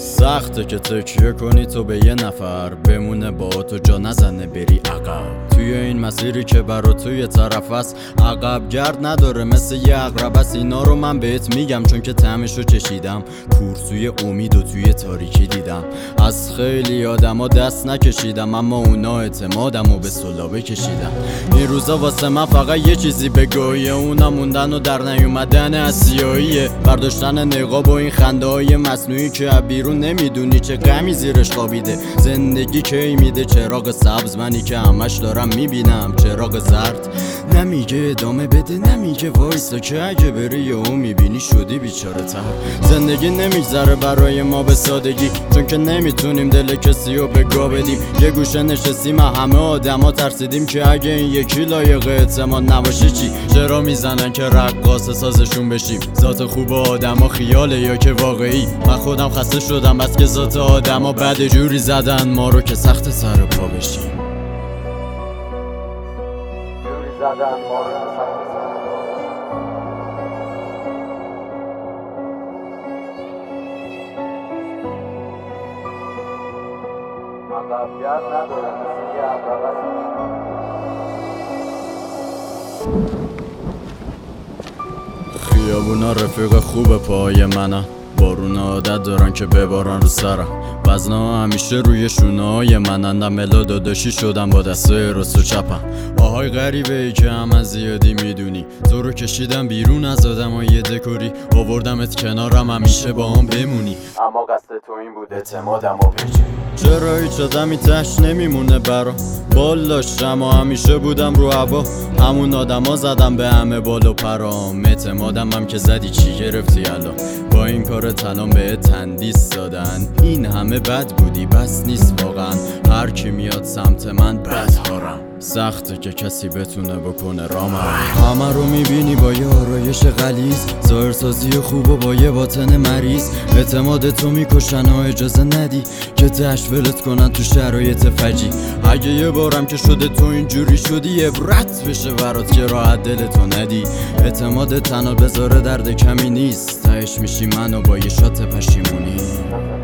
سخته که تکیه کنی تو به یه نفر، بمونه با تو جا نزنه بری عقب. توی این مسیری که برا توی طرف است عقب گرد نداره، مثل یه عقرب است. اینا رو من بهت میگم چون که طعمشو چشیدم. کورسوی امید و توی تاریکی دیدم. از خیلی آدما دست نکشیدم، اما اونا اعتمادمو به سلابه کشیدم. این روزا واسه من فقط یه چیزی بگویه، اونا موندن و در نیومدن اسیاییه. برداشتن نقاب و این خنده های مصنوعی که بیرون نمیدونی چه غمی زیرش خوابیده. زندگی کی میده چراغ سبز، منی که همش دارم میبینم چراغ زرد. نمیگه ادامه بده، نمیگه وایسا، که اگه بری یهو میبینی شدی بیچاره تر. زندگی نمیگذره برای ما به سادگی، چون که نمیتونیم دل کسی رو به گا بدیم. یه گوشه نشستیم همه آدما ترسیدیم که اگه این یکی لایق اعتماد نباشه چی. چرا میزنن که رقاص سازشون بشیم؟ ذات خوب آدما خیاله یا که واقعی؟ من خودم خسته شدم بس که ذات آدما بعد جوری زدن ما رو که سخت سر پا بشیم. خیابونا رفیق خوب پای منن، بارون عادت دارن که ببارن رو سرم. وزنا همیشه روی شونه‌های منن، ملا داداشی شدم با دستای راست و چپم. آهای غریبه ای که هم از زیادی میدونی، تو رو کشیدم بیرون از آدمای دکوری، آوردمت کنارم همیشه با هم بمونی. اما قصد تو این بود اعتمادم و پیچی. چرا هیچ آدمی تش نمیمونه برام؟ بال داشتم و همیشه بودم رو هوا، همون آدما زدم به همه بال و پرام. اعتمادم هم که زدی چی گرفتی الان؟ با این کارت الان به تندیس دادن. این همه بد بودی بس نیست واقعا، هر کی میاد سمت من بدهارم. سخته که کسی بتونه بکنه رامم. همه رو میبینی با یه آرایش غلیظ، ظاهرسازی خوب و با یه باطن مریض. اعتماد تو میکشن و اجازه ندی که تشویلت کنن تو شرایط فجی. اگه یه بارم که شده تو اینجوری شدی، عبرت بشه برات که راحت دلتو ندی. اعتماد تنها بذاره درد کمی نیست، تهش میشی منو با یه شات پشیمونی.